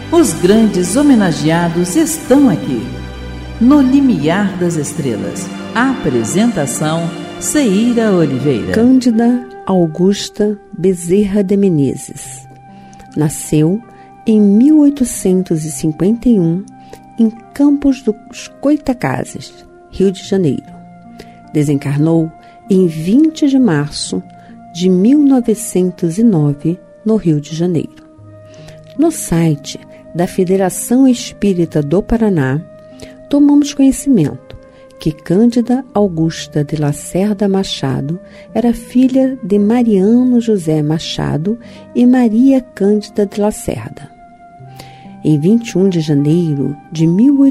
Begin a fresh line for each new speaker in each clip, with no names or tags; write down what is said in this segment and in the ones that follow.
Os grandes homenageados estão aqui. No Limiar das Estrelas. Apresentação: Ceíra Oliveira.
Cândida Augusta Bezerra de Menezes nasceu em 1851 em Campos dos Goytacazes, Rio de Janeiro. Desencarnou em 20 de março de 1909, no Rio de Janeiro. No site da Federação Espírita do Paraná, tomamos conhecimento que Cândida Augusta de Lacerda Machado era filha de Mariano José Machado e Maria Cândida de Lacerda. Em 21 de janeiro de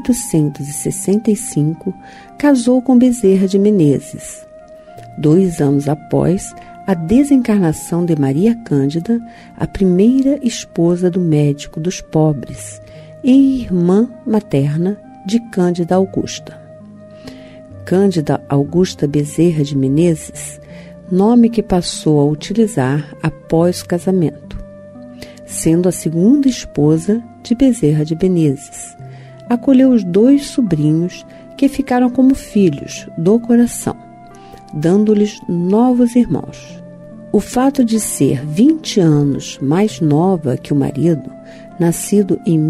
1865, casou com Bezerra de Menezes. 2 anos após a desencarnação de Maria Cândida, a primeira esposa do médico dos pobres e irmã materna de Cândida Augusta. Cândida Augusta Bezerra de Menezes, nome que passou a utilizar após o casamento, sendo a segunda esposa de Bezerra de Menezes. Acolheu os 2 sobrinhos que ficaram como filhos do coração, dando-lhes novos irmãos. O fato de ser 20 anos mais nova que o marido, nascido em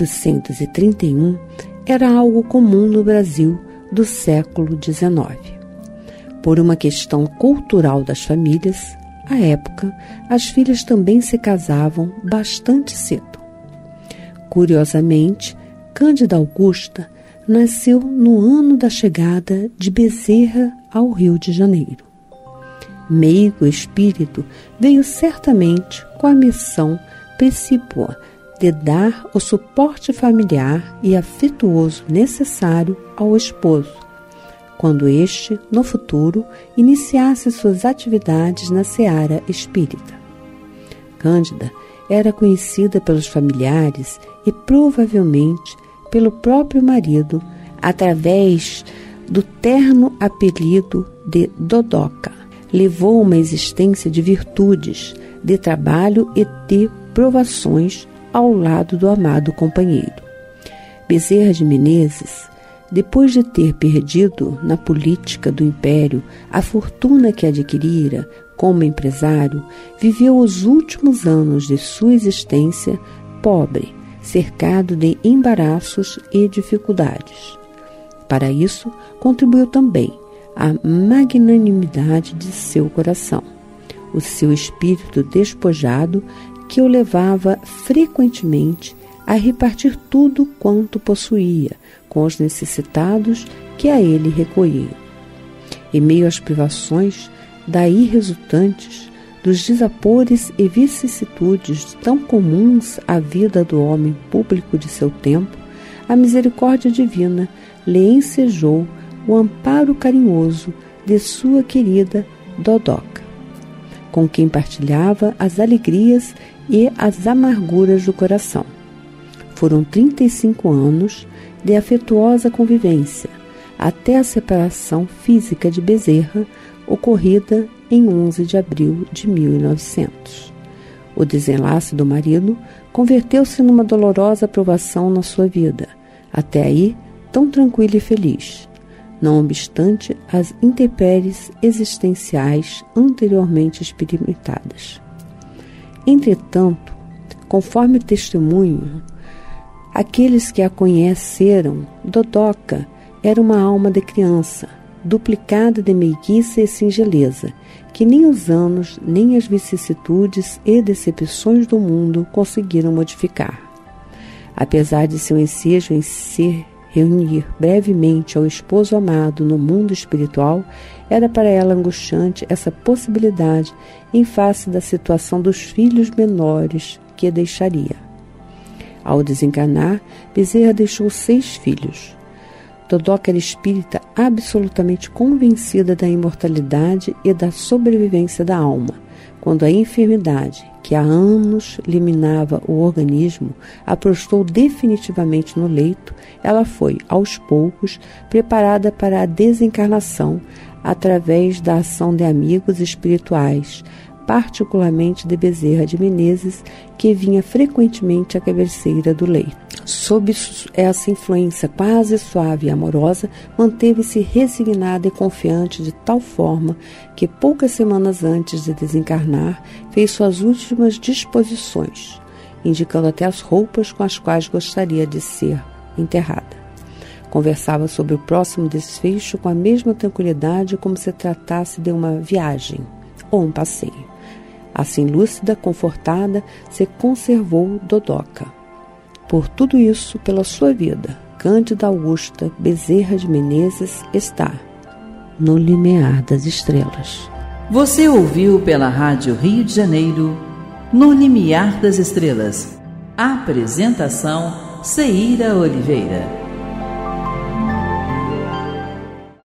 1831, era algo comum no Brasil do século XIX. Por uma questão cultural das famílias, à época, as filhas também se casavam bastante cedo. Curiosamente, Cândida Augusta nasceu no ano da chegada de Bezerra ao Rio de Janeiro. Meigo espírito, veio certamente com a missão precípua de dar o suporte familiar e afetuoso necessário ao esposo, quando este, no futuro, iniciasse suas atividades na seara espírita. Cândida era conhecida pelos familiares e provavelmente pelo próprio marido através do terno apelido de Dodoca. Levou uma existência de virtudes, de trabalho e de provações ao lado do amado companheiro. Bezerra de Menezes, depois de ter perdido na política do império a fortuna que adquirira como empresário, viveu os últimos anos de sua existência pobre, cercado de embaraços e dificuldades. Para isso, contribuiu também a magnanimidade de seu coração, o seu espírito despojado que o levava frequentemente a repartir tudo quanto possuía com os necessitados que a ele recorriam. Em meio às privações daí resultantes dos desapores e vicissitudes tão comuns à vida do homem público de seu tempo, a misericórdia divina lhe ensejou o amparo carinhoso de sua querida Dodoca, com quem partilhava as alegrias e as amarguras do coração. Foram 35 anos de afetuosa convivência, até a separação física de Bezerra, ocorrida em 11 de abril de 1900. O desenlace do marido converteu-se numa dolorosa provação na sua vida, até aí tão tranquila e feliz, não obstante as intempéries existenciais anteriormente experimentadas. Entretanto, conforme o testemunho, aqueles que a conheceram, Dodoca era uma alma de criança, duplicada de meiguice e singeleza, que nem os anos, nem as vicissitudes e decepções do mundo conseguiram modificar. Apesar de seu ensejo em se reunir brevemente ao esposo amado no mundo espiritual, era para ela angustiante essa possibilidade em face da situação dos filhos menores que deixaria. Ao desencarnar, Bezerra deixou 6 filhos. Dodoca era espírita absolutamente convencida da imortalidade e da sobrevivência da alma, quando a enfermidade, que há anos lhe minava o organismo, a prostrou definitivamente no leito, ela foi, aos poucos, preparada para a desencarnação através da ação de amigos espirituais, particularmente de Bezerra de Menezes, que vinha frequentemente à cabeceira do leito. Sob essa influência quase suave e amorosa, manteve-se resignada e confiante de tal forma que poucas semanas antes de desencarnar, fez suas últimas disposições, indicando até as roupas com as quais gostaria de ser enterrada. Conversava sobre o próximo desfecho com a mesma tranquilidade como se tratasse de uma viagem ou um passeio. Assim, lúcida, confortada, se conservou Dodoca. Por tudo isso, pela sua vida, Cândida Augusta Bezerra de Menezes está no limiar das estrelas.
Você ouviu pela Rádio Rio de Janeiro, No Limiar das Estrelas. Apresentação, Ceíra Oliveira.